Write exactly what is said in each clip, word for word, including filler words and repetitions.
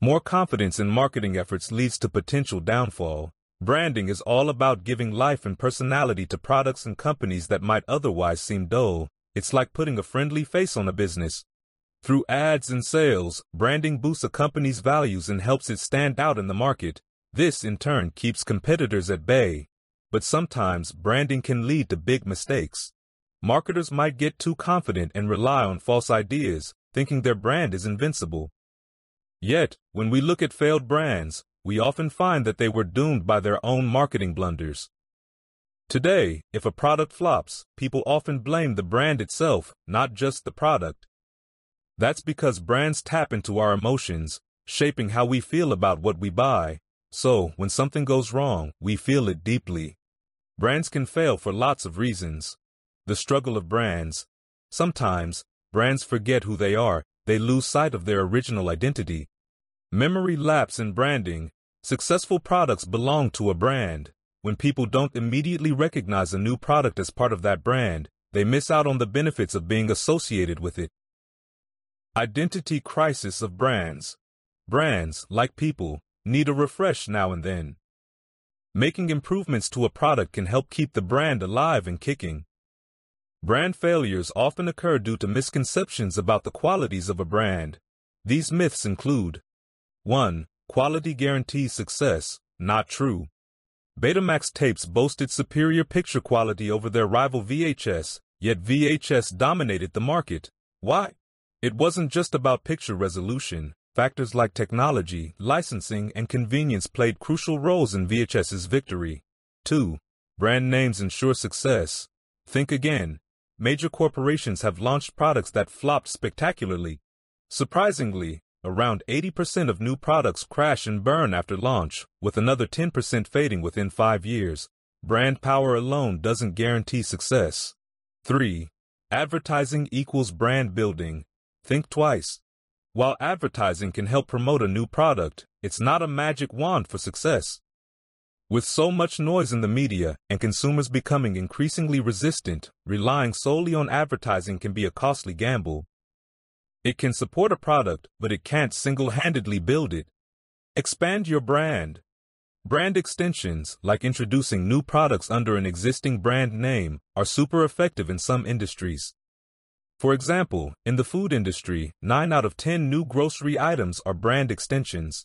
More confidence in marketing efforts leads to potential downfall. Branding is all about giving life and personality to products and companies that might otherwise seem dull. It's like putting a friendly face on a business. Through ads and sales, branding boosts a company's values and helps it stand out in the market. This, in turn, keeps competitors at bay. But sometimes, branding can lead to big mistakes. Marketers might get too confident and rely on false ideas, thinking their brand is invincible. Yet, when we look at failed brands, we often find that they were doomed by their own marketing blunders. Today, if a product flops, people often blame the brand itself, not just the product. That's because brands tap into our emotions, shaping how we feel about what we buy. So, when something goes wrong, we feel it deeply. Brands can fail for lots of reasons. The struggle of brands. Sometimes, brands forget who they are, they lose sight of their original identity. Memory lapse in branding. Successful products belong to a brand. When people don't immediately recognize a new product as part of that brand, they miss out on the benefits of being associated with it. Identity crisis of brands. Brands, like people, need a refresh now and then. Making improvements to a product can help keep the brand alive and kicking. Brand failures often occur due to misconceptions about the qualities of a brand. These myths include: one. Quality guarantees success. Not true. Betamax tapes boasted superior picture quality over their rival V H S, yet V H S dominated the market. Why? It wasn't just about picture resolution. Factors like technology, licensing, and convenience played crucial roles in VHS's victory. two. Brand names ensure success. Think again. Major corporations have launched products that flopped spectacularly. Surprisingly, around eighty percent of new products crash and burn after launch, with another ten percent fading within five years. Brand power alone doesn't guarantee success. three. Advertising equals brand building. Think twice. While advertising can help promote a new product, it's not a magic wand for success. With so much noise in the media and consumers becoming increasingly resistant, relying solely on advertising can be a costly gamble. It can support a product, but it can't single-handedly build it. Expand your brand. Brand extensions, like introducing new products under an existing brand name, are super effective in some industries. For example, in the food industry, nine out of ten new grocery items are brand extensions.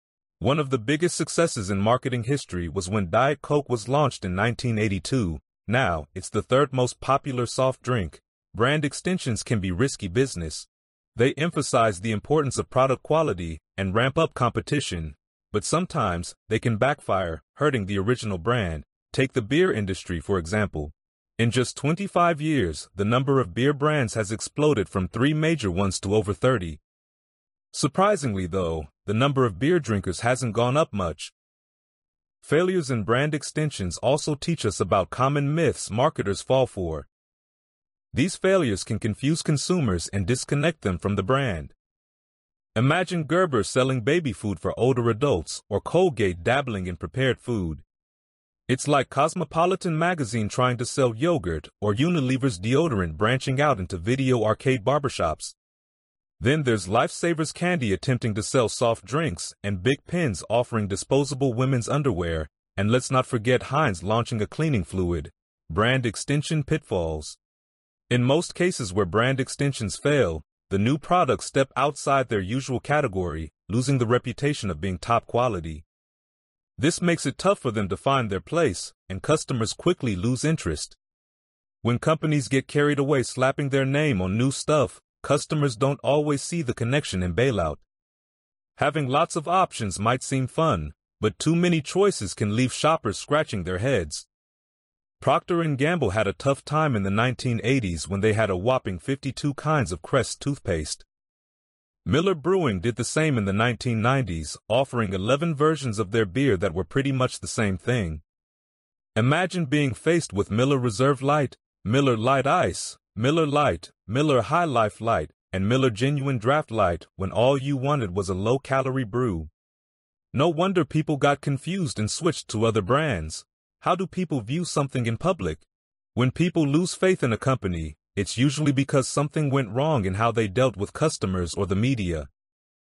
One of the biggest successes in marketing history was when Diet Coke was launched in nineteen eighty-two. Now, it's the third most popular soft drink. Brand extensions can be risky business. They emphasize the importance of product quality and ramp up competition, but sometimes they can backfire, hurting the original brand. Take the beer industry, for example. In just twenty-five years, the number of beer brands has exploded from three major ones to over thirty. Surprisingly, though, the number of beer drinkers hasn't gone up much. Failures in brand extensions also teach us about common myths marketers fall for. These failures can confuse consumers and disconnect them from the brand. Imagine Gerber selling baby food for older adults or Colgate dabbling in prepared food. It's like Cosmopolitan magazine trying to sell yogurt or Unilever's deodorant branching out into video arcade barbershops. Then there's Lifesavers candy attempting to sell soft drinks and Big Pens offering disposable women's underwear, and let's not forget Heinz launching a cleaning fluid. Brand extension pitfalls. In most cases where brand extensions fail, the new products step outside their usual category, losing the reputation of being top quality. This makes it tough for them to find their place, and customers quickly lose interest. When companies get carried away slapping their name on new stuff, customers don't always see the connection and bail out. Having lots of options might seem fun, but too many choices can leave shoppers scratching their heads. Procter and Gamble had a tough time in the nineteen eighties when they had a whopping fifty-two kinds of Crest toothpaste. Miller Brewing did the same in the nineteen nineties, offering eleven versions of their beer that were pretty much the same thing. Imagine being faced with Miller Reserve Light, Miller Light Ice, Miller Light, Miller High Life Light, and Miller Genuine Draft Light when all you wanted was a low-calorie brew. No wonder people got confused and switched to other brands. How do people view something in public? When people lose faith in a company, it's usually because something went wrong in how they dealt with customers or the media.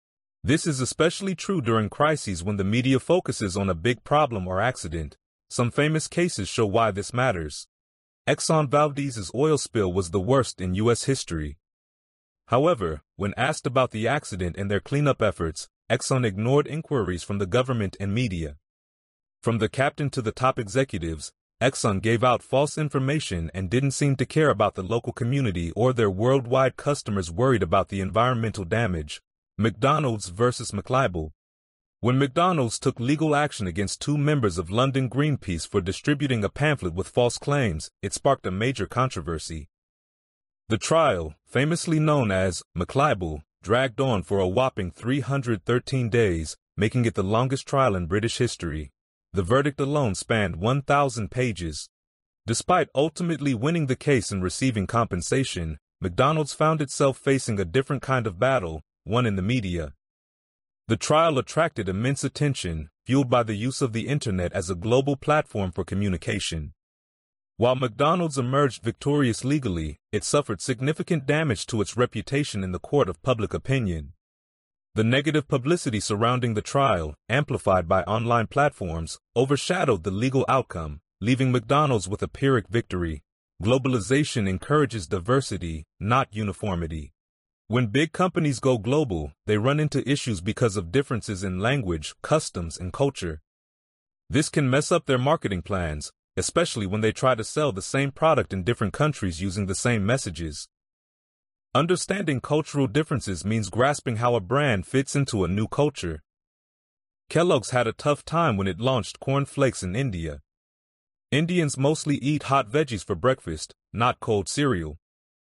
This is especially true during crises when the media focuses on a big problem or accident. Some famous cases show why this matters. Exxon Valdez's oil spill was the worst in U S history. However, when asked about the accident and their cleanup efforts, Exxon ignored inquiries from the government and media. From the captain to the top executives, Exxon gave out false information and didn't seem to care about the local community or their worldwide customers worried about the environmental damage. McDonald's versus McLibel. When McDonald's took legal action against two members of London Greenpeace for distributing a pamphlet with false claims, it sparked a major controversy. The trial, famously known as McLibel, dragged on for a whopping three hundred thirteen days, making it the longest trial in British history. The verdict alone spanned one thousand pages. Despite ultimately winning the case and receiving compensation, McDonald's found itself facing a different kind of battle, one in the media. The trial attracted immense attention, fueled by the use of the internet as a global platform for communication. While McDonald's emerged victorious legally, it suffered significant damage to its reputation in the court of public opinion. The negative publicity surrounding the trial, amplified by online platforms, overshadowed the legal outcome, leaving McDonald's with a Pyrrhic victory. Globalization encourages diversity, not uniformity. When big companies go global, they run into issues because of differences in language, customs, and culture. This can mess up their marketing plans, especially when they try to sell the same product in different countries using the same messages. Understanding cultural differences means grasping how a brand fits into a new culture. Kellogg's had a tough time when it launched Corn Flakes in India. Indians mostly eat hot veggies for breakfast, not cold cereal.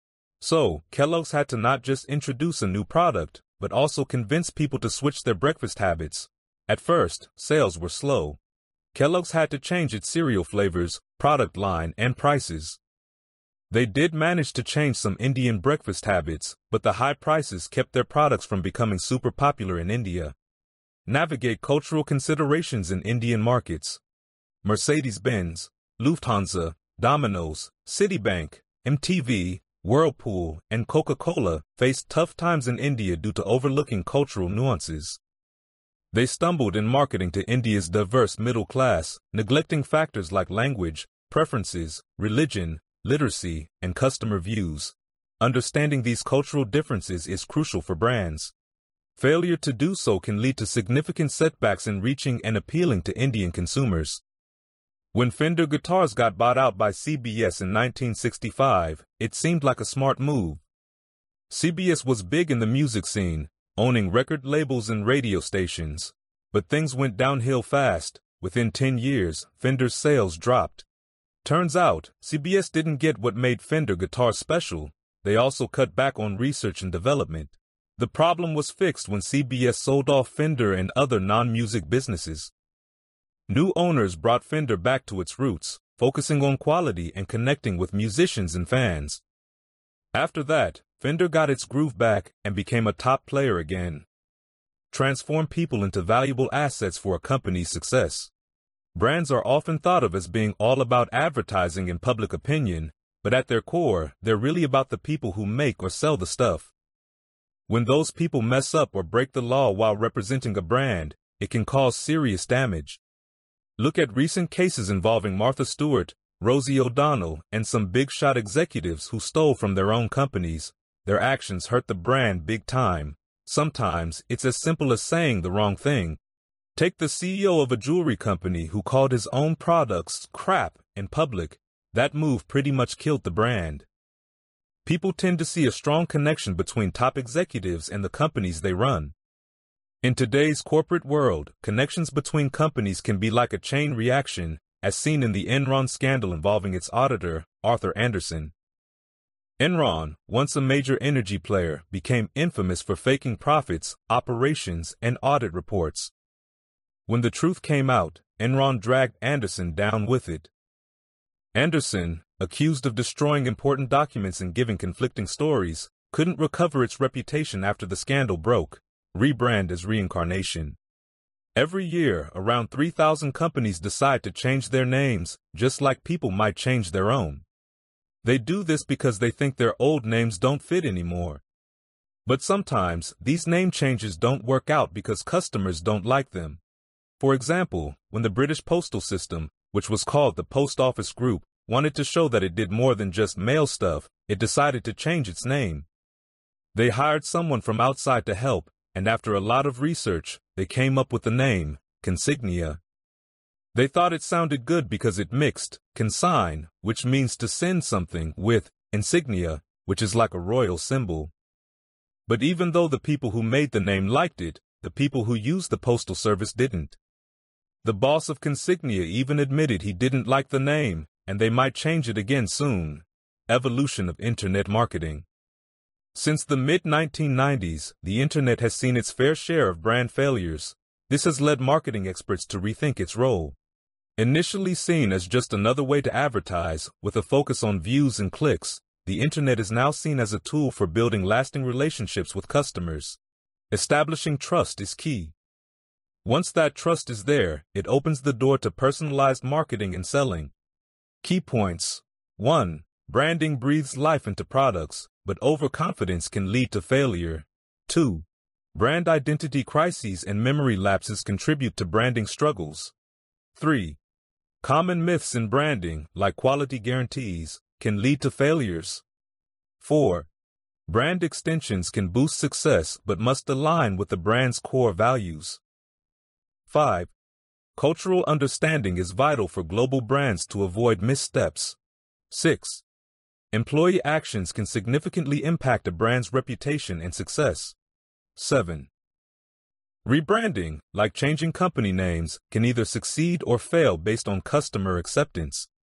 So, Kellogg's had to not just introduce a new product, but also convince people to switch their breakfast habits. At first, sales were slow. Kellogg's had to change its cereal flavors, product line, and prices. They did manage to change some Indian breakfast habits, but the high prices kept their products from becoming super popular in India. Navigate cultural considerations in Indian markets. Mercedes-Benz, Lufthansa, Domino's, Citibank, M T V, Whirlpool, and Coca-Cola faced tough times in India due to overlooking cultural nuances. They stumbled in marketing to India's diverse middle class, neglecting factors like language, preferences, religion, literacy, and customer views. Understanding these cultural differences is crucial for brands. Failure to do so can lead to significant setbacks in reaching and appealing to Indian consumers. When Fender guitars got bought out by C B S in nineteen sixty-five, it seemed like a smart move. C B S was big in the music scene, owning record labels and radio stations. But things went downhill fast. Within ten years, Fender's sales dropped. Turns out, C B S didn't get what made Fender guitars special. They also cut back on research and development. The problem was fixed when C B S sold off Fender and other non-music businesses. New owners brought Fender back to its roots, focusing on quality and connecting with musicians and fans. After that, Fender got its groove back and became a top player again. Transform people into valuable assets for a company's success. Brands are often thought of as being all about advertising and public opinion, but at their core, they're really about the people who make or sell the stuff. When those people mess up or break the law while representing a brand, it can cause serious damage. Look at recent cases involving Martha Stewart, Rosie O'Donnell, and some big-shot executives who stole from their own companies. Their actions hurt the brand big time. Sometimes, it's as simple as saying the wrong thing. Take the C E O of a jewelry company who called his own products crap in public. That move pretty much killed the brand. People tend to see a strong connection between top executives and the companies they run. In today's corporate world, connections between companies can be like a chain reaction, as seen in the Enron scandal involving its auditor, Arthur Andersen. Enron, once a major energy player, became infamous for faking profits, operations, and audit reports. When the truth came out, Enron dragged Andersen down with it. Andersen, accused of destroying important documents and giving conflicting stories, couldn't recover its reputation after the scandal broke. Rebrand as reincarnation. Every year, around three thousand companies decide to change their names, just like people might change their own. They do this because they think their old names don't fit anymore. But sometimes, these name changes don't work out because customers don't like them. For example, when the British postal system, which was called the Post Office Group, wanted to show that it did more than just mail stuff, it decided to change its name. They hired someone from outside to help, and after a lot of research, they came up with the name, Consignia. They thought it sounded good because it mixed consign, which means to send something, with insignia, which is like a royal symbol. But even though the people who made the name liked it, the people who used the postal service didn't. The boss of Consignia even admitted he didn't like the name, and they might change it again soon. Evolution of Internet Marketing. Since the mid nineteen nineties, the Internet has seen its fair share of brand failures. This has led marketing experts to rethink its role. Initially seen as just another way to advertise, with a focus on views and clicks, the Internet is now seen as a tool for building lasting relationships with customers. Establishing trust is key. Once that trust is there, it opens the door to personalized marketing and selling. Key points. one. Branding breathes life into products, but overconfidence can lead to failure. two. Brand identity crises and memory lapses contribute to branding struggles. three. Common myths in branding, like quality guarantees, can lead to failures. four. Brand extensions can boost success but must align with the brand's core values. five. Cultural understanding is vital for global brands to avoid missteps. six. Employee actions can significantly impact a brand's reputation and success. seven. Rebranding, like changing company names, can either succeed or fail based on customer acceptance.